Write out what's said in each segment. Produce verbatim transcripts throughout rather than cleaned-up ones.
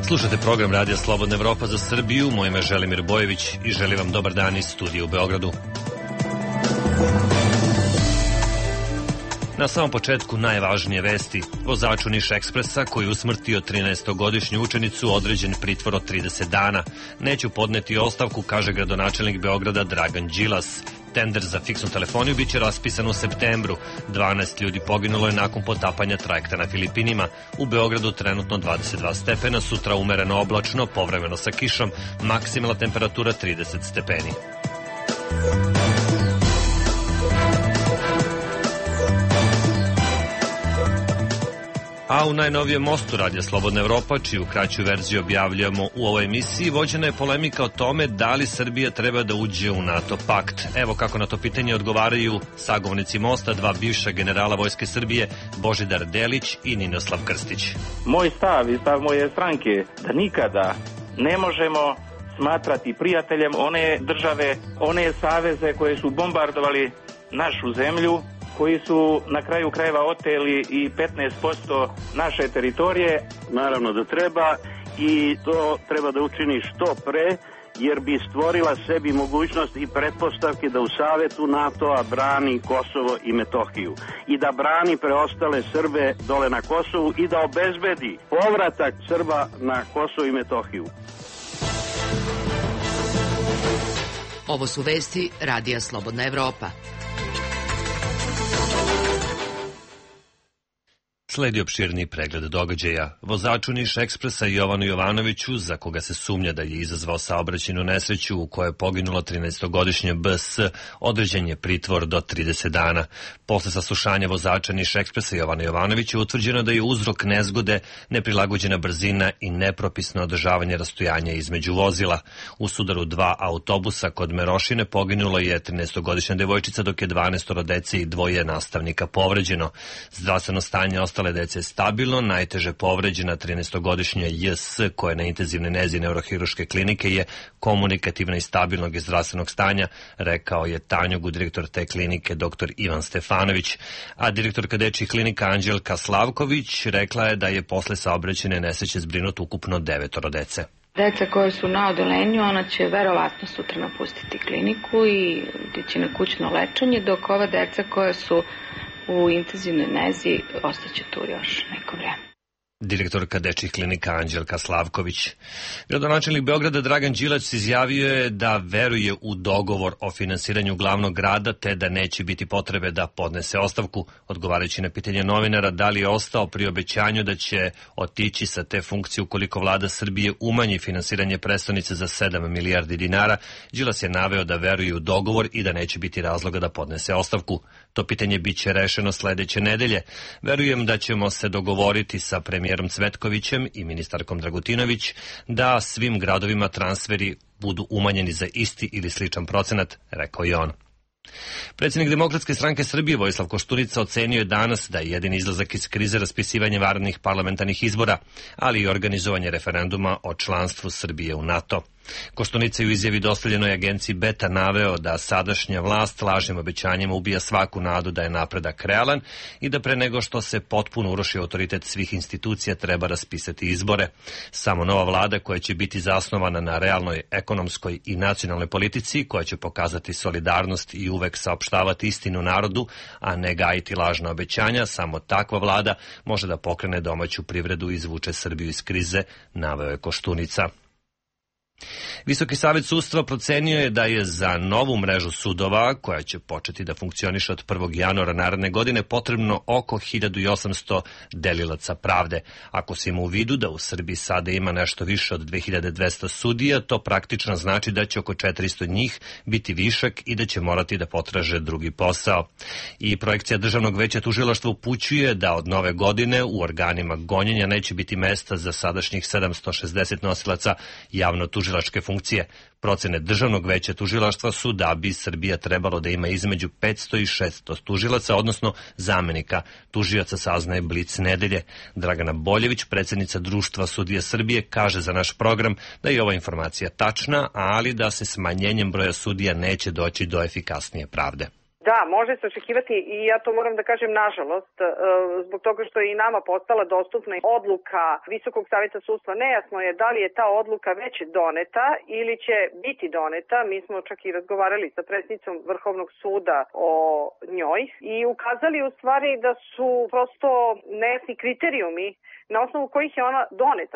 Slušate program Radija Slobodna Evropa za Srbiju. Moje ime je Želimir Bojević i želim vam dobar dan iz studija u Beogradu. Na samom početku najvažnije vesti. Vozaču Niš Ekspresa koji je usmrtio trinaestogodišnju učenicu određen pritvor od trideset dana. Neću podneti ostavku, kaže gradonačelnik Beograda Dragan Đilas. Tender za fiksnu telefoniju biće raspisan u septembru. dvanaest ljudi poginulo je nakon potapanja trajekta na Filipinima. U Beogradu trenutno dvadeset dva stepena, sutra umereno oblačno, povremeno sa kišom, maksimalna temperatura trideset stepeni. A u najnovijem mostu Radija Slobodna Evropa, čiju kraću verziju objavljamo u ovoj emisiji, vođena je polemika o tome da li Srbija treba da uđe u NATO pakt. Evo kako na to pitanje odgovaraju sagovornici mosta, dva bivša generala Vojske Srbije, Božidar Delić i Ninoslav Krstić. Moj stav i stav moje stranke da nikada ne možemo smatrati prijateljem one države, one saveze koje su bombardovali našu zemlju, koji su na kraju krajeva oteli i petnaest posto naše teritorije. Naravno da treba i to treba da učini što pre, jer bi stvorila sebi mogućnost i pretpostavke da u Savetu NATO-a brani Kosovo i Metohiju i da brani preostale Srbe dole na Kosovu i da obezbedi povratak Srba na Kosovo i Metohiju. Ovo su vesti Radija Slobodna Evropa. Sledi opširni pregled događaja. Vozaču Niš Ekspresa Jovanu Jovanoviću, za koga se sumnja da je izazvao saobraćajnu nesreću u kojoj je poginulo trinaestogodišnje B S, određen je pritvor do trideset dana. Posle saslušanja vozača Niš Ekspresa Jovana Jovanovića utvrđeno da je uzrok nezgode neprilagođena brzina i nepropisno održavanje rastojanja između vozila. U sudaru dva autobusa kod Merošine poginulo je trinaestogodišnja devojčica, dok je dvanaestoro dece i dvoje nastavnika povređeno. Zdravstveno stanje ostale dece je stabilno, najteže povređena trinaestogodišnja J S koja je na intenzivnoj nezi neurohiruške klinike je komunikativna i stabilnog i zdravstvenog stanja, rekao je Tanjugu, direktor te klinike doktor Ivan Stefanović, a direktorka dečjih klinika Anđelka Slavković rekla je da je posle saobraćajne nesreće zbrinuto ukupno devetoro dece. Deca koje su na odolenju, ona će verovatno sutra napustiti kliniku i ići na kućno lečenje, dok ova deca koja su u intenzivnoj nezi ostaće tu još neko vreme. Direktorka dečjih klinika Anđelka Slavković. Gradonačelnik Beograda Dragan Đilas izjavio je da veruje u dogovor o finansiranju glavnog grada, te da neće biti potrebe da podnese ostavku. Odgovarajući na pitanje novinara da li je ostao pri obećanju da će otići sa te funkcije ukoliko vlada Srbije umanji finansiranje prestonice za sedam milijardi dinara, Đilas je naveo da veruje u dogovor i da neće biti razloga da podnese ostavku. To pitanje biće rešeno sledeće nedelje. Verujem da ćemo se dogovoriti sa premijerom Cvetkovićem i ministarkom Dragutinović da svim gradovima transferi budu umanjeni za isti ili sličan procenat, rekao je on. Predsjednik Demokratske stranke Srbije Vojislav Koštunica ocenio je danas da je jedini izlazak iz krize raspisivanje vanrednih parlamentarnih izbora, ali i organizovanje referenduma o članstvu Srbije u NATO. Koštunica je u izjavi dostavljenoj agenciji Beta naveo da sadašnja vlast lažnim obećanjima ubija svaku nadu da je napredak realan i da pre nego što se potpuno uruši autoritet svih institucija treba raspisati izbore. Samo nova vlada koja će biti zasnovana na realnoj ekonomskoj i nacionalnoj politici, koja će pokazati solidarnost i uvek saopštavati istinu narodu, a ne gajiti lažna obećanja, samo takva vlada može da pokrene domaću privredu i izvuče Srbiju iz krize, naveo je Koštunica. Visoki savet sudstva procenio je da je za novu mrežu sudova, koja će početi da funkcioniše od prvog januara naredne godine, potrebno oko hiljadu osamsto delilaca pravde. Ako se ima u vidu da u Srbiji sada ima nešto više od dve hiljade dvesta sudija, to praktično znači da će oko četiristo njih biti višak i da će morati da potraže drugi posao. I projekcija Državnog veća tužilaštva upućuje da od nove godine u organima gonjenja neće biti mesta za sadašnjih sedamsto šezdeset nosilaca javno tužilačke funkcije. Procene Državnog veća tužilaštva su da bi Srbija trebalo da ima između petsto i šesto tužilaca, odnosno zamenika tužioca, saznaje Blic nedelje. Dragana Boljević, predsjednica Društva sudija Srbije, kaže za naš program da je ova informacija tačna, ali da se smanjenjem broja sudija neće doći do efikasnije pravde. Da, može se očekivati i ja to moram da kažem nažalost, zbog toga što je i nama postala dostupna odluka Visokog savjeta sudstva. Nejasno je da li je ta odluka već doneta ili će biti doneta. Mi smo čak i razgovarali sa predsjednicom Vrhovnog suda o njoj i ukazali u stvari da su prosto nejasni kriterijumi na osnovu kojih je ona doneta.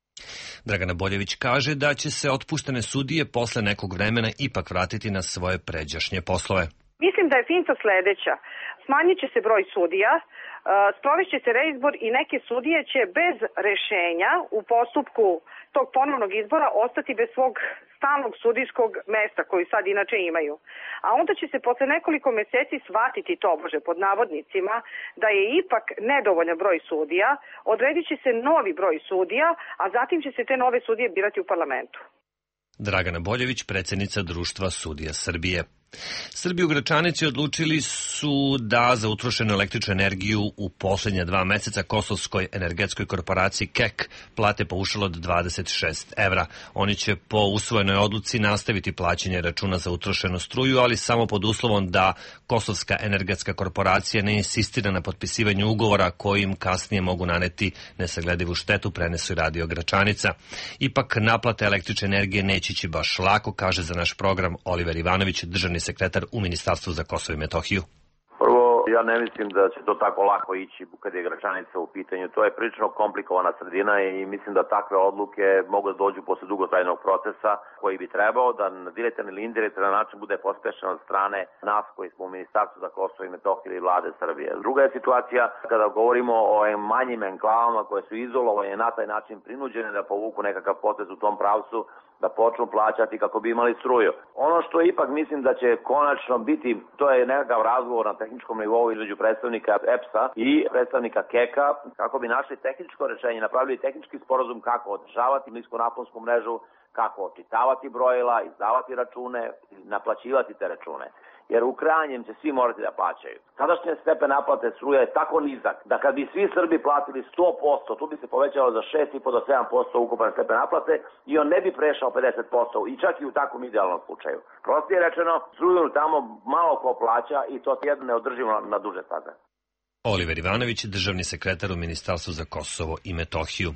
Dragana Boljević kaže da će se otpuštene sudije posle nekog vremena ipak vratiti na svoje pređašnje poslove. Mislim da je finta sledeća. Smanjit će se broj sudija, sprovešće se reizbor i neke sudije će bez rešenja u postupku tog ponovnog izbora ostati bez svog stalnog sudijskog mesta koju sad inače imaju. A onda će se posle nekoliko meseci shvatiti to, bože, pod navodnicima, da je ipak nedovoljan broj sudija, odredit će se novi broj sudija, a zatim će se te nove sudije birati u parlamentu. Dragana Boljević, predsjednica Društva sudija Srbije. Srbi u Gračanici odlučili su da za utrošenu električnu energiju u poslednja dva meseca Kosovskoj energetskoj korporaciji K E K plate paušal od dvadeset šest evra. Oni će po usvojenoj odluci nastaviti plaćanje računa za utrošenu struju, ali samo pod uslovom da Kosovska energetska korporacija ne insistira na potpisivanju ugovora kojim kasnije mogu naneti nesagledivu štetu, prenesu Radio Gračanica. Ipak naplata električne energije neće ići baš lako, kaže za naš program Oliver Ivanović, državni sekretar u Ministarstvu za Kosovo i Metohiju. Prvo, ja ne mislim da će to tako lako ići kad je Gračanica u pitanju. To je prilično komplikovana sredina i mislim da takve odluke mogu da dođu posle dugotrajnog procesa koji bi trebao da na direktan ili indirektan način bude pospešen od strane nas koji smo u Ministarstvu za Kosovo i Metohiju i Vlade Srbije. Druga je situacija kada govorimo o manjim enklavama koje su izolovane na taj način prinuđene da povuku nekakav potez u tom pravcu, da počnu plaćati kako bi imali struju. Ono što ipak mislim da će konačno biti, to je nekakav razgovor na tehničkom nivou između predstavnika E P S-a i predstavnika K E K-a, kako bi našli tehničko rešenje, napravili tehnički sporazum kako održavati niskonaponsku mrežu, kako očitavati brojila, izdavati račune, naplaćivati te račune. Jer u krajnjem će svi morati da plaćaju. Sadašnje stepen naplate struje je tako nizak da kad bi svi Srbi platili sto posto, tu bi se povećalo za šest i po do sedam posto ukupan stepen naplate i on ne bi prešao pedeset posto i čak i u takvom idealnom slučaju. Prostije rečeno, struju tamo malo ko plaća i to je neodrživo na duže staze. Oliver Ivanović, državni sekretar u Ministarstvu za Kosovo i Metohiju.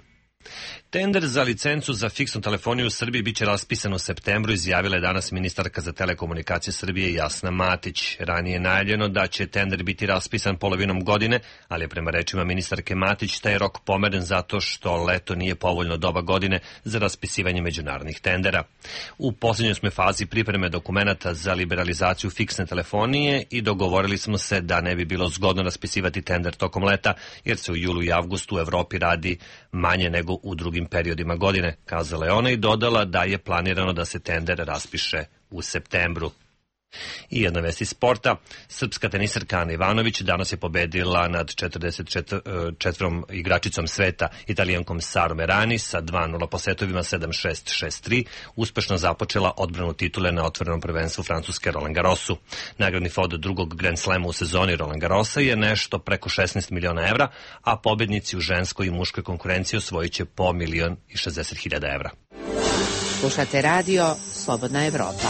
Tender za licencu za fiksnu telefoniju u Srbiji biće raspisan u septembru, izjavila je danas ministarka za telekomunikacije Srbije Jasna Matić. Ranije je najavljeno da će tender biti raspisan polovinom godine, ali je prema rečima ministarke Matić taj rok pomeren zato što leto nije povoljno doba godine za raspisivanje međunarodnih tendera. U posljednjoj smo fazi pripreme dokumenata za liberalizaciju fiksne telefonije i dogovorili smo se da ne bi bilo zgodno raspisivati tender tokom leta, jer se u julu i avgustu u Evropi radi manje nego u drugim periodima godine, kazala je ona i dodala da je planirano da se tender raspiše u septembru. I jedna vest iz sporta. Srpska tenisarka Ana Ivanović danas je pobedila nad četrdeset četvrtom igračicom sveta, Italijankom Sarom Errani, sa dva nula po setovima sedam šest šest tri, uspešno započela odbranu titule na otvorenom prvenstvu Francuske Roland Garrosu. Nagradni fond drugog Grand Slama u sezoni Roland Garrosa je nešto preko šesnaest miliona evra, a pobednici u ženskoj i muškoj konkurenciji osvojit će po milion i šezdeset hiljada evra. Slušate radio Slobodna Evropa.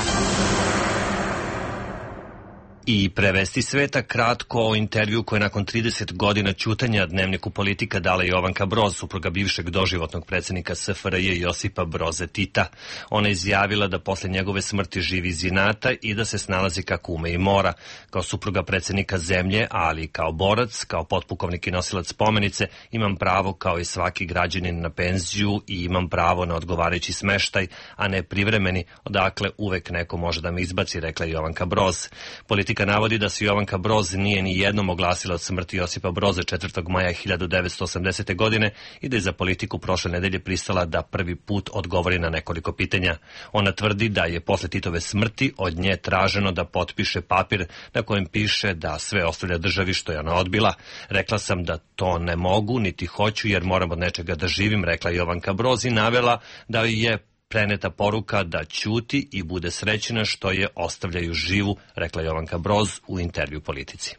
I prevesti sveta kratko o intervju koje nakon trideset godina ćutanja Dnevniku Politika dala Jovanka Broz, supruga bivšeg doživotnog predsjednika S F R J Josipa Broze Tita. Ona je izjavila da posle njegove smrti živi iz inata i da se snalazi kako ume i mora. Kao supruga predsjednika zemlje, ali i kao borac, kao potpukovnik i nosilac spomenice, imam pravo kao i svaki građanin na penziju i imam pravo na odgovarajući smeštaj, a ne privremeni, odakle uvek neko može da me izbaci, rekla Jovanka Broz. Politika navodi da se Jovanka Broz nije ni jednom oglasila od smrti Josipa Broze četvrtog maja hiljadu devetsto osamdesete. godine i da je za Politiku prošle nedelje pristala da prvi put odgovori na nekoliko pitanja. Ona tvrdi da je posle Titove smrti od nje traženo da potpiše papir na kojem piše da sve ostavlja državi, što je ona odbila. Rekla sam da to ne mogu, niti hoću jer moram od nečega da živim, rekla Jovanka Broz i navela da je preneta poruka da ćuti i bude srećna što je ostavljaju živu, rekla Jovanka Broz u intervju Politici.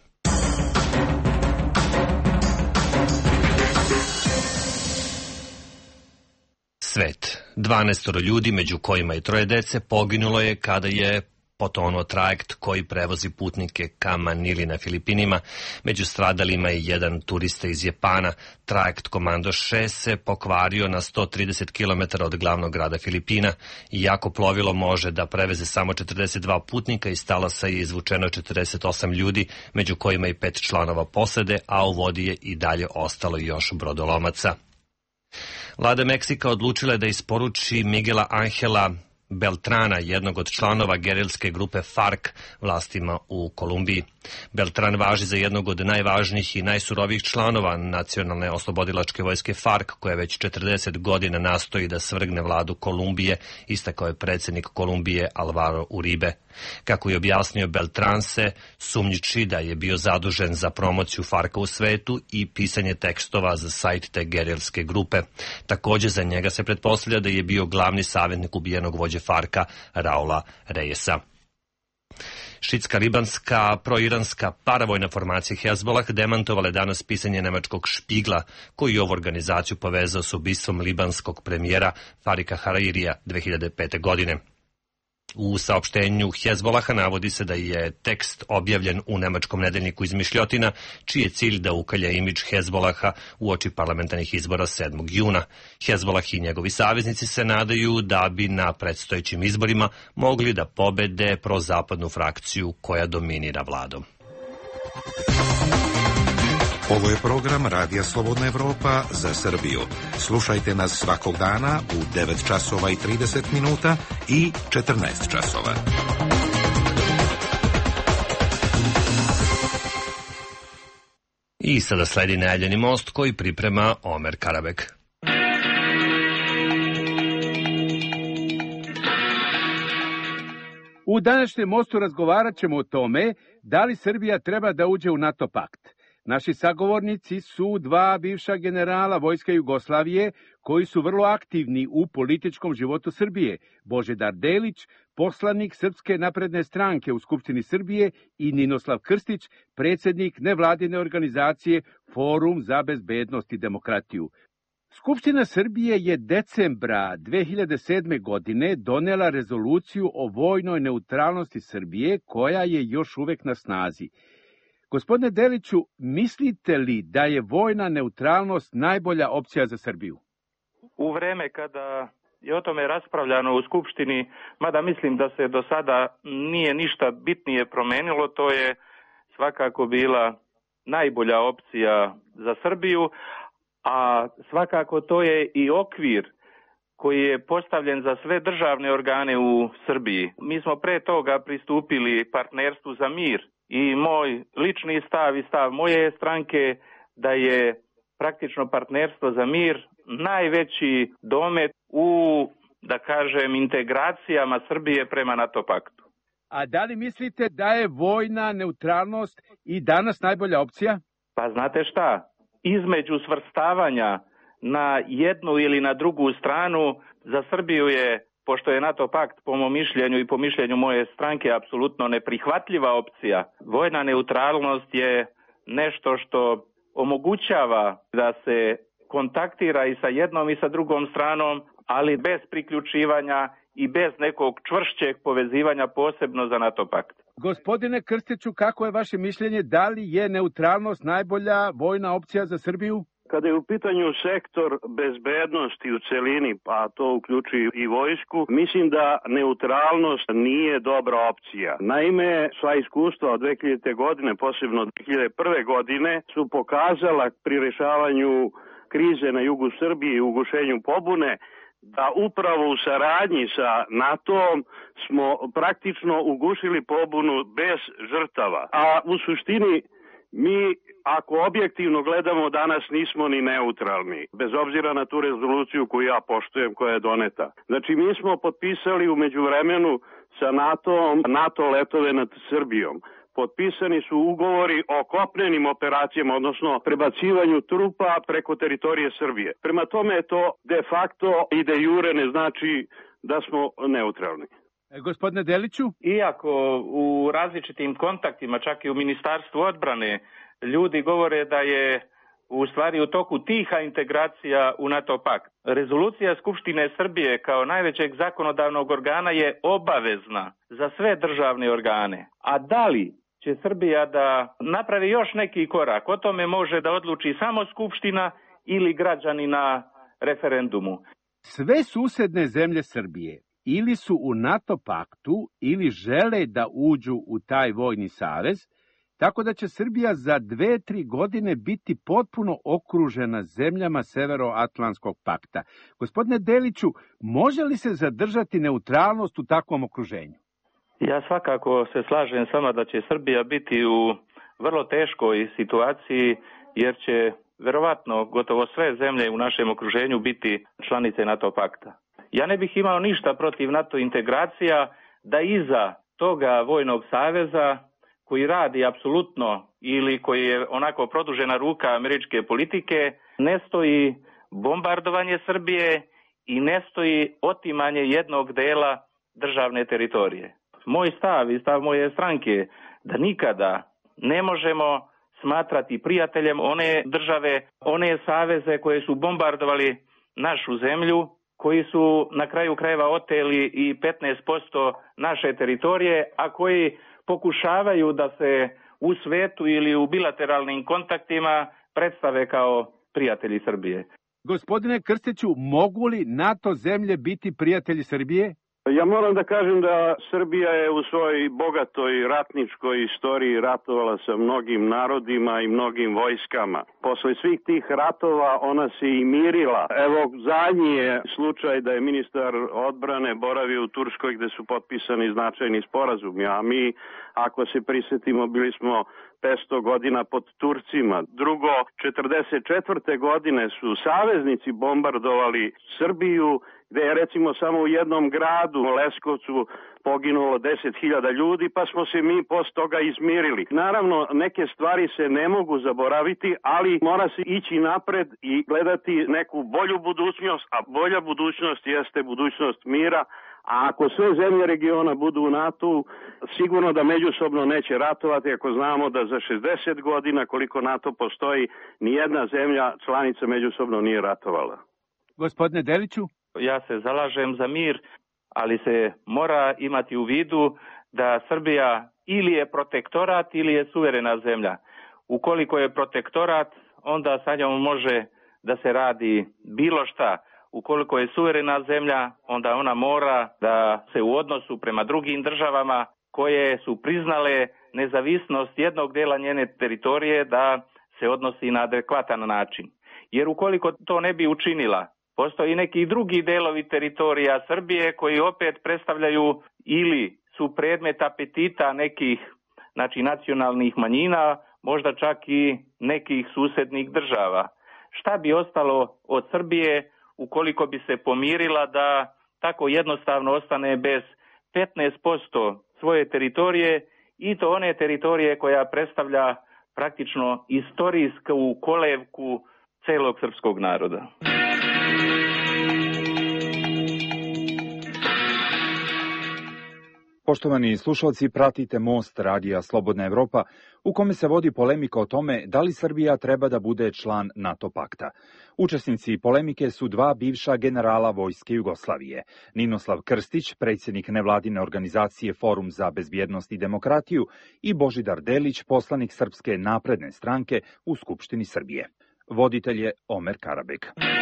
Svet. dvanaestoro ljudi, među kojima i troje dece, poginulo je kada je potonuo trajekt koji prevozi putnike ka Manili na Filipinima. Među stradalima je jedan turista iz Japana. Trajekt Komando šest se pokvario na sto trideset kilometara od glavnog grada Filipina. Iako plovilo može da preveze samo četrdeset dva putnika, iz talasa je izvučeno četrdeset osam ljudi, među kojima i pet članova posade, a u vodi je i dalje ostalo još brodolomaca. Vlada Meksika odlučila je da isporuči Miguela Angela Beltrana, jednog od članova gerilske grupe FARC, vlastima u Kolumbiji. Beltran važi za jednog od najvažnijih i najsurovijih članova nacionalne oslobodilačke vojske FARC, koja već četrdeset godina nastoji da svrgne vladu Kolumbije, istakao je predsjednik Kolumbije Alvaro Uribe. Kako je objasnio, Beltran se sumnjiči da je bio zadužen za promociju FARC-a u svetu i pisanje tekstova za sajt te gerilske grupe. Također za njega se pretpostavlja da je bio glavni savjetnik ubijenog vođe FARC-a Raula Reyesa. Šitska libanska proiranska paravojna formacija Hezbollah demantovala je danas pisanje nemačkog Špigla, koji je ovu organizaciju povezao s ubistvom libanskog premijera Farika Harairija dve hiljade pete. godine. U saopštenju Hezbollaha navodi se da je tekst objavljen u nemačkom nedeljniku Izmišljotina, čiji je cilj da ukalja imidž Hezbollaha uoči parlamentarnih izbora sedmog juna. Hezbollah i njegovi saveznici se nadaju da bi na predstojećim izborima mogli da pobede prozapadnu frakciju koja dominira vladom. Ovo je program Radija Slobodna Evropa za Srbiju. Slušajte nas svakog dana u devet časova i trideset minuta i četrnaest časova. I sada sledi najavljeni most koji priprema Omer Karabek. U današnjem mostu razgovarat ćemo o tome da li Srbija treba da uđe u NATO pakt. Naši sagovornici su dva bivša generala Vojske Jugoslavije koji su vrlo aktivni u političkom životu Srbije. Božidar Delić, poslanik Srpske napredne stranke u Skupštini Srbije, i Ninoslav Krstić, predsjednik nevladine organizacije Forum za bezbednost i demokratiju. Skupština Srbije je decembra dve hiljade sedme. godine donela rezoluciju o vojnoj neutralnosti Srbije, koja je još uvek na snazi. Gospodine Deliću, mislite li da je vojna neutralnost najbolja opcija za Srbiju? U vreme kada je o tome raspravljano u Skupštini, mada mislim da se do sada nije ništa bitnije promenilo, to je svakako bila najbolja opcija za Srbiju, a svakako to je i okvir koji je postavljen za sve državne organe u Srbiji. Mi smo pre toga pristupili partnerstvu za mir i moj lični stav i stav moje stranke da je praktično partnerstvo za mir najveći domet u, da kažem, integracijama Srbije prema NATO paktu. A da li mislite da je vojna neutralnost i danas najbolja opcija? Pa znate šta, između svrstavanja na jednu ili na drugu stranu za Srbiju je, pošto je NATO pakt po mom mišljenju i po mišljenju moje stranke apsolutno neprihvatljiva opcija. Vojna neutralnost je nešto što omogućava da se kontaktira i sa jednom i sa drugom stranom, ali bez priključivanja i bez nekog čvršćeg povezivanja posebno za NATO pakt. Gospodine Krstiću, kako je vaše mišljenje, da li je neutralnost najbolja vojna opcija za Srbiju? Kada je u pitanju sektor bezbednosti u celini, pa to uključuje i vojsku, mislim da neutralnost nije dobra opcija. Naime, sva iskustva od dve hiljadite. godine, posebno od dve hiljade prve. godine, su pokazala pri rešavanju krize na jugu Srbije i ugušenju pobune, da upravo u saradnji sa NATO-om smo praktično ugušili pobunu bez žrtava. A u suštini mi, ako objektivno gledamo, danas nismo ni neutralni, bez obzira na tu rezoluciju koju ja poštujem, koja je doneta. Znači, mi smo potpisali u međuvremenu sa NATO-om NATO letove nad Srbijom. Potpisani su ugovori o kopnenim operacijama, odnosno prebacivanju trupa preko teritorije Srbije. Prema tome to de facto i de jure ne znači da smo neutralni. E, gospodine Deliću? Iako u različitim kontaktima, čak i u Ministarstvu odbrane, ljudi govore da je u stvari u toku tiha integracija u NATO pakt. Rezolucija Skupštine Srbije kao najvećeg zakonodavnog organa je obavezna za sve državne organe. A da li će Srbija da napravi još neki korak, o tome može da odluči samo Skupština ili građani na referendumu. Sve susedne zemlje Srbije ili su u NATO paktu ili žele da uđu u taj vojni savez, tako da će Srbija za dve, tri godine biti potpuno okružena zemljama Severoatlantskog pakta. Gospodine Deliću, može li se zadržati neutralnost u takvom okruženju? Ja svakako se slažem s vama da će Srbija biti u vrlo teškoj situaciji, jer će verovatno gotovo sve zemlje u našem okruženju biti članice NATO pakta. Ja ne bih imao ništa protiv NATO integracija da iza toga vojnog saveza koji radi apsolutno ili koji je onako produžena ruka američke politike, ne stoji bombardovanje Srbije i ne stoji otimanje jednog dela državne teritorije. Moj stav i stav moje stranke da nikada ne možemo smatrati prijateljem one države, one saveze koje su bombardovali našu zemlju, koji su na kraju krajeva oteli i petnaest posto naše teritorije, a koji pokušavaju da se u svetu ili u bilateralnim kontaktima predstave kao prijatelji Srbije. Gospodine Krstiću, mogu li NATO zemlje biti prijatelji Srbije? Ja moram da kažem da Srbija je u svojoj bogatoj ratničkoj istoriji ratovala sa mnogim narodima i mnogim vojskama. Posle svih tih ratova ona se i mirila. Evo, zadnji je slučaj da je ministar odbrane boravio u Turskoj gde su potpisani značajni sporazumi, a mi, ako se prisetimo, bili smo petsto godina pod Turcima. Drugo, četrdeset četvrte godine su saveznici bombardovali Srbiju, gde je recimo samo u jednom gradu, u Leskovcu, poginulo deset hiljada ljudi, pa smo se mi posle toga izmirili. Naravno, neke stvari se ne mogu zaboraviti, ali mora se ići napred i gledati neku bolju budućnost, a bolja budućnost jeste budućnost mira. A ako sve zemlje regiona budu u NATO, sigurno da međusobno neće ratovati, ako znamo da za šezdeset godina koliko NATO postoji, nijedna zemlja članica međusobno nije ratovala. Gospodine Deliću? Ja se zalažem za mir, ali se mora imati u vidu da Srbija ili je protektorat ili je suverena zemlja. Ukoliko je protektorat, onda sa njom može da se radi bilo šta. Ukoliko je suverena zemlja, onda ona mora da se u odnosu prema drugim državama koje su priznale nezavisnost jednog dela njene teritorije da se odnosi na adekvatan način. Jer ukoliko to ne bi učinila, postoji neki drugi delovi teritorija Srbije koji opet predstavljaju ili su predmet apetita nekih, znači, nacionalnih manjina, možda čak i nekih susednih država. Šta bi ostalo od Srbije ukoliko bi se pomirila da tako jednostavno ostane bez petnaest posto svoje teritorije, i to one teritorije koja predstavlja praktično istorijsku kolevku celog srpskog naroda. Poštovani slušalci, pratite Most radija Slobodna Evropa, u kome se vodi polemika o tome da li Srbija treba da bude član NATO pakta. Učesnici polemike su dva bivša generala Vojske Jugoslavije, Ninoslav Krstić, predsjednik nevladine organizacije Forum za bezbjednost i demokratiju, i Božidar Delić, poslanik Srpske napredne stranke u Skupštini Srbije. Voditelj je Omer Karabeg.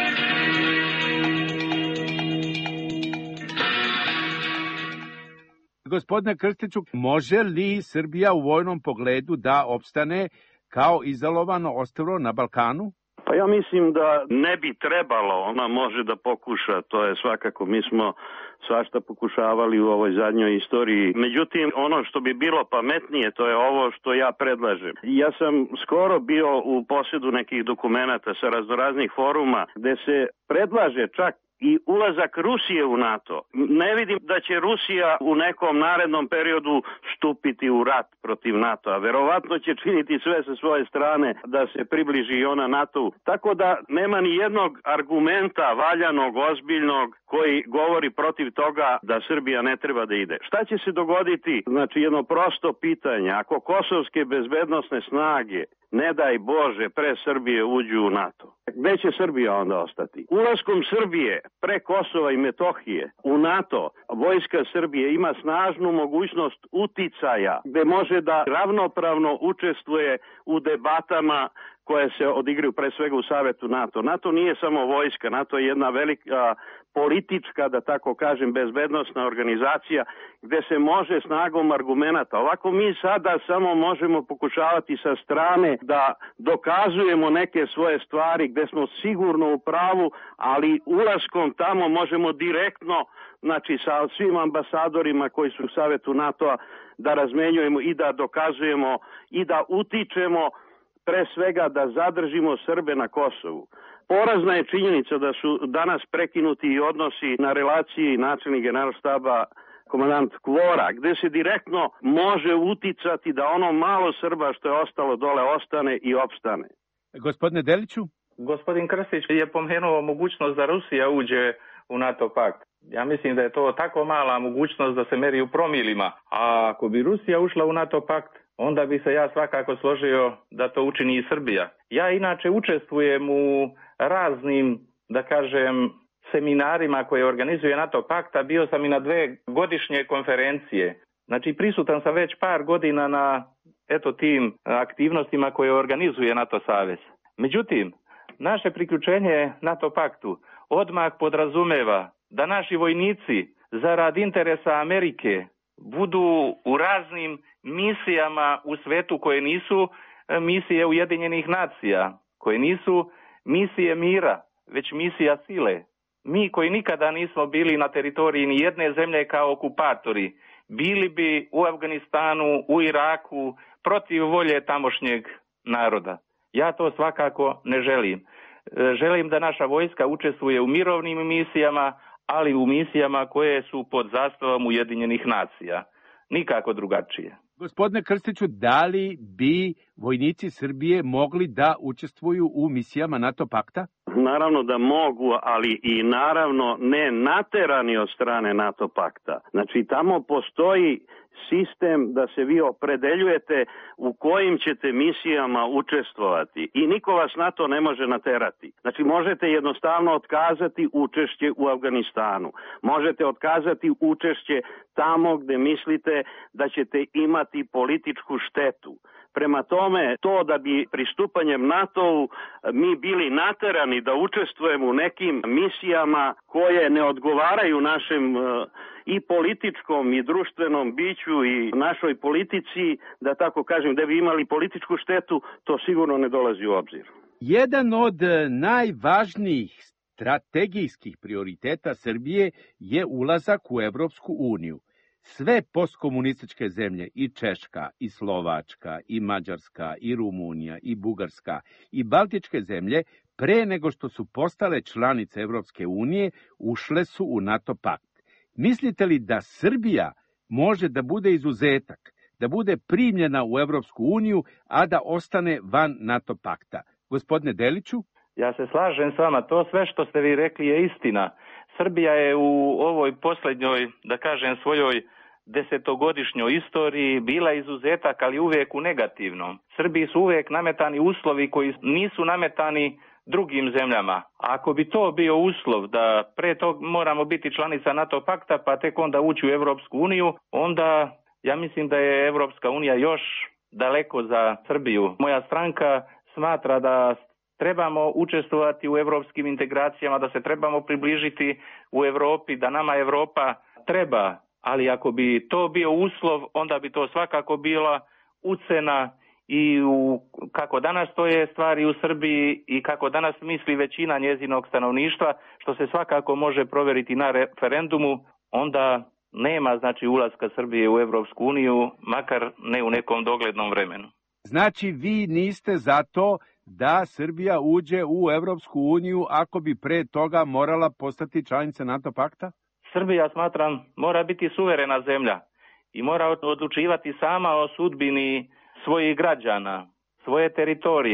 Gospodine Krstiću, može li Srbija u vojnom pogledu da opstane kao izolovano ostrvo na Balkanu? Pa ja mislim da ne bi trebalo, ona može da pokuša, to je svakako, mi smo svašta pokušavali u ovoj zadnjoj istoriji. Međutim, ono što bi bilo pametnije, to je ovo što ja predlažem. Ja sam skoro bio u posjedu nekih dokumenata sa raznoraznih foruma gde se predlaže čak i ulazak Rusije u NATO. Ne vidim da će Rusija u nekom narednom periodu stupiti u rat protiv NATO-a. Verovatno će činiti sve sa svoje strane da se približi i ona NATO-u. Tako da nema ni jednog argumenta valjanog, ozbiljnog, koji govori protiv toga da Srbija ne treba da ide. Šta će se dogoditi? Znači jedno prosto pitanje. Ako kosovske bezbednosne snage, ne daj Bože, pre Srbije uđu u NATO, gde će Srbija onda ostati? Ulaskom Srbije pre Kosova i Metohije u NATO, vojska Srbije ima snažnu mogućnost uticaja gde može da ravnopravno učestvuje u debatama koje se odigraju pre svega u Savetu NATO. NATO nije samo vojska, NATO je jedna velika politička, da tako kažem, bezbednosna organizacija gde se može snagom argumenata. Ovako mi sada samo možemo pokušavati sa strane da dokazujemo neke svoje stvari gde smo sigurno u pravu, ali ulaskom tamo možemo direktno, znači sa svim ambasadorima koji su u Savetu NATO-a, da razmenjujemo i da dokazujemo i da utičemo pre svega da zadržimo Srbe na Kosovu. Porazna je činjenica da su danas prekinuti i odnosi na relaciji načelnik generalštaba komandant Kvora, gde se direktno može uticati da ono malo Srba što je ostalo dole ostane i opstane. Gospodine Deliću? Gospodin Krstić je pomenuo mogućnost da Rusija uđe u NATO pakt. Ja mislim da je to tako mala mogućnost da se meri u promilima. A ako bi Rusija ušla u NATO pakt, onda bi se ja svakako složio da to učini i Srbija. Ja inače učestvujem u raznim, da kažem, seminarima koje organizuje NATO pakta. Bio sam i na dve godišnje konferencije. Znači prisutan sam već par godina na eto tim aktivnostima koje organizuje NATO savez. Međutim, naše priključenje NATO paktu odmah podrazumeva da naši vojnici zarad interesa Amerike budu u raznim misijama u svetu koje nisu misije Ujedinjenih nacija, koje nisu misije mira, već misija sile. Mi koji nikada nismo bili na teritoriji ni jedne zemlje kao okupatori, bili bi u Afganistanu, u Iraku, protiv volje tamošnjeg naroda. Ja to svakako ne želim. Želim da naša vojska učestvuje u mirovnim misijama, ali u misijama koje su pod zastavom Ujedinjenih nacija. Nikako drugačije. Gospodine Krstiću, da li bi vojnici Srbije mogli da učestvuju u misijama NATO pakta? Naravno da mogu, ali i naravno ne naterani od strane NATO pakta. Znači tamo postoji sistem da se vi opredeljujete u kojim ćete misijama učestvovati i niko vas na to ne može naterati. Znači možete jednostavno otkazati učešće u Afganistanu, možete otkazati učešće tamo gde mislite da ćete imati političku štetu. Prema tome, to da bi pristupanjem NATO-u mi bili naterani da učestvujemo u nekim misijama koje ne odgovaraju našem i političkom i društvenom biću i našoj politici, da tako kažem, da bi imali političku štetu, to sigurno ne dolazi u obzir. Jedan od najvažnijih strategijskih prioriteta Srbije je ulazak u Evropsku uniju. Sve postkomunističke zemlje, i Češka, i Slovačka, i Mađarska, i Rumunija, i Bugarska, i Baltičke zemlje, pre nego što su postale članice Evropske unije, ušle su u NATO pakt. Mislite li da Srbija može da bude izuzetak, da bude primljena u Evropsku uniju, a da ostane van NATO pakta? Gospodine Deliću? Ja se slažem s vama, to sve što ste vi rekli je istina. Srbija je u ovoj posljednjoj, da kažem, svojoj desetogodišnjoj istoriji bila izuzetak, ali uvijek u negativnom. Srbiji su uvijek nametani uslovi koji nisu nametani drugim zemljama. A ako bi to bio uslov da pre tog moramo biti članica NATO pakta pa tek onda ući u Evropsku uniju, onda ja mislim da je Evropska unija još daleko za Srbiju. Moja stranka smatra da trebamo učestvovati u evropskim integracijama, da se trebamo približiti u Evropi, da nama Evropa treba, ali ako bi to bio uslov, onda bi to svakako bila ucena i u, kako danas stoje stvari u Srbiji i kako danas misli većina njezinog stanovništva, što se svakako može provjeriti na referendumu, onda nema znači ulaska Srbije u Evropsku uniju, makar ne u nekom doglednom vremenu. Znači vi niste za to da Srbija uđe u Evropsku uniju ako bi pre toga morala postati članica NATO pakta? Srbija, smatram, mora biti suverena zemlja i mora odlučivati sama o sudbini svojih građana, svoje teritorije.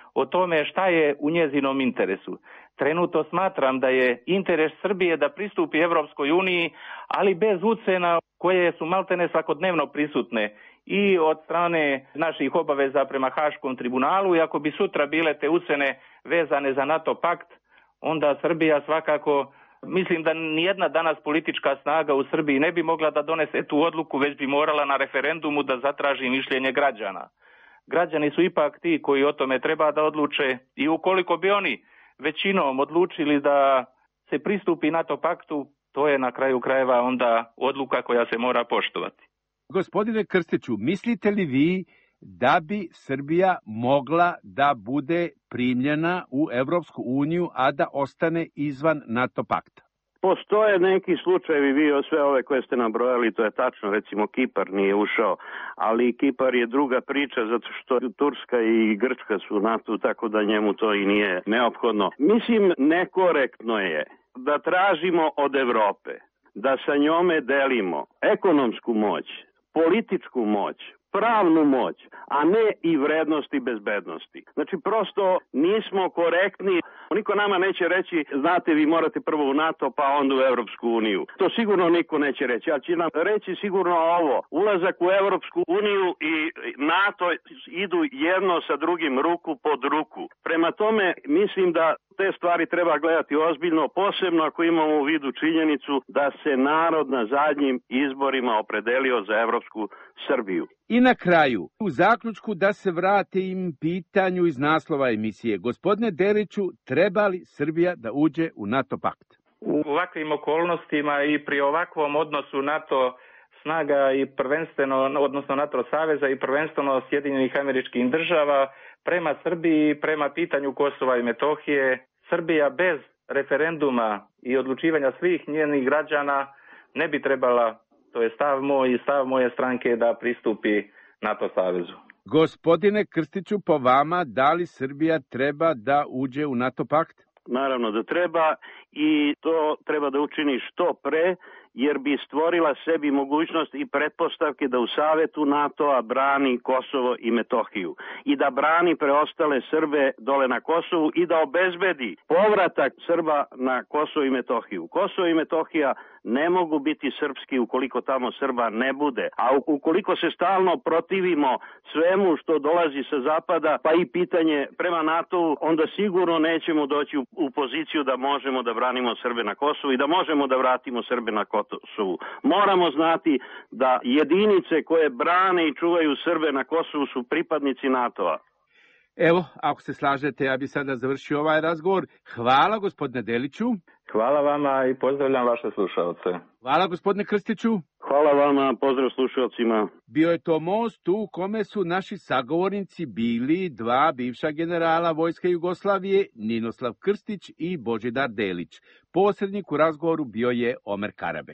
o tome šta je u njezinom interesu. Trenutno smatram da je interes Srbije da pristupi Evropskoj uniji, ali bez ucena koje su maltene svakodnevno prisutne i od strane naših obaveza prema Haškom tribunalu, i ako bi sutra bile te ucene vezane za NATO pakt, onda Srbija svakako, mislim da nijedna danas politička snaga u Srbiji ne bi mogla da donese tu odluku, već bi morala na referendumu da zatraži mišljenje građana. Građani su ipak ti koji o tome treba da odluče i ukoliko bi oni većinom odlučili da se pristupi NATO paktu, to je na kraju krajeva onda odluka koja se mora poštovati. Gospodine Krstiću, mislite li vi da bi Srbija mogla da bude primljena u Evropsku uniju, a da ostane izvan NATO pakta? Postoje neki slučajevi, vi sve ove koje ste nabrojali, to je tačno, recimo Kipar nije ušao, ali Kipar je druga priča zato što Turska i Grčka su u NATO, tako da njemu to i nije neophodno. Mislim, nekorektno je da tražimo od Evrope da sa njome delimo ekonomsku moć, političku moć, pravnu moć, a ne i vrednosti bezbednosti. Znači, prosto nismo korektni. Niko nama neće reći, znate, vi morate prvo u NATO, pa onda u Evropsku uniju. To sigurno niko neće reći, ali će nam reći sigurno ovo. Ulazak u Evropsku uniju i NATO idu jedno sa drugim, ruku pod ruku. Prema tome, mislim da te stvari treba gledati ozbiljno, posebno ako imamo u vidu činjenicu da se narod na zadnjim izborima opredelio za Evropsku Srbiju. I na kraju, u zaključku da se vratim pitanju iz naslova emisije. Gospodine Deliću, treba li Srbija da uđe u NATO pakt? U ovakvim okolnostima i pri ovakvom odnosu NATO snaga i prvenstveno, odnosno NATO saveza i prvenstveno Sjedinjenih Američkih Država prema Srbiji i prema pitanju Kosova i Metohije, Srbija bez referenduma i odlučivanja svih njenih građana ne bi trebala, to je stav moj i stav moje stranke, da pristupi NATO savezu. Gospodine Krstiću, po vama, da li Srbija treba da uđe u NATO pakt? Naravno da treba i to treba da učini što pre, jer bi stvorila sebi mogućnost i pretpostavke da u Savetu NATO-a brani Kosovo i Metohiju i da brani preostale Srbe dole na Kosovu i da obezbedi povratak Srba na Kosovo i Metohiju. Kosovo i Metohija ne mogu biti srpski ukoliko tamo Srba ne bude, a ukoliko se stalno protivimo svemu što dolazi sa zapada, pa i pitanje prema NATO-u, onda sigurno nećemo doći u, u poziciju da možemo da branimo Srbe na Kosovu i da možemo da vratimo Srbe na Kosovu. Moramo znati da jedinice koje brane i čuvaju Srbe na Kosovu su pripadnici NATO-a. Evo, ako se slažete, ja bi sada završio ovaj razgovor. Hvala, gospodine Deliću. Hvala vama i pozdravljam vaše slušalce. Hvala, gospodine Krstiću. Hvala vama, pozdrav slušalcima. Bio je to most u kome su naši sagovornici bili dva bivša generala Vojske Jugoslavije, Ninoslav Krstić i Božidar Delić. Posrednik u razgovoru bio je Omer Karabek.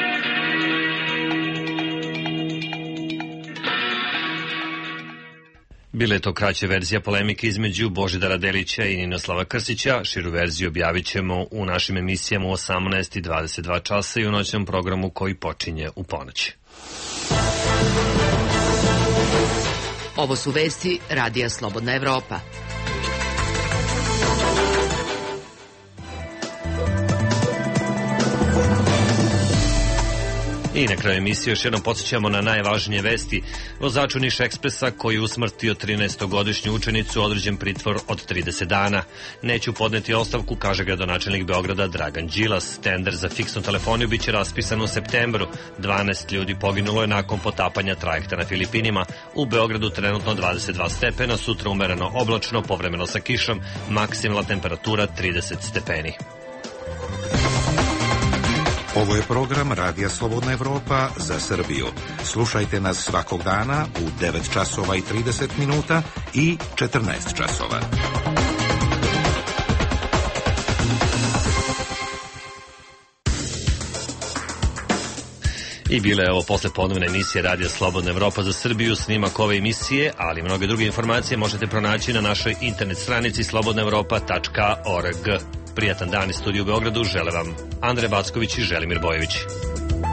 Bila je to kraća verzija polemike između Božidara Delića i Ninoslava Krstića. Širu verziju objavit ćemo u našim emisijama u osamnaest i dvadeset dva časa i u noćnom programu koji počinje u ponoć. Ovo su vesti Radija Slobodna Evropa. I na kraju emisije još jednom podsjećamo na najvažnije vesti. Vozaču Niš Ekspresa koji je usmrtio trinaestogodišnju učenicu određen pritvor od trideset dana. Neću podneti ostavku, kaže gradonačelnik Beograda Dragan Đilas. Tender za fiksnu telefoniju biće raspisan u septembru. dvanaest ljudi poginulo je nakon potapanja trajekta na Filipinima. U Beogradu trenutno dvadeset dva stepena, sutra umereno oblačno, povremeno sa kišom, maksimalna temperatura trideset stepeni. Ovo je program Radija Slobodna Evropa za Srbiju. Slušajte nas svakog dana u devet časova i trideset minuta i četrnaest časova. I bila je ovo posle ponovne emisije Radija Slobodna Evropa za Srbiju. Snimak ove emisije, ali i mnoge druge informacije možete pronaći na našoj internet stranici slobodna evropa tačka org. Prijatan dan iz studiju u Beogradu žele vam Andre Backović i Želimir Bojević.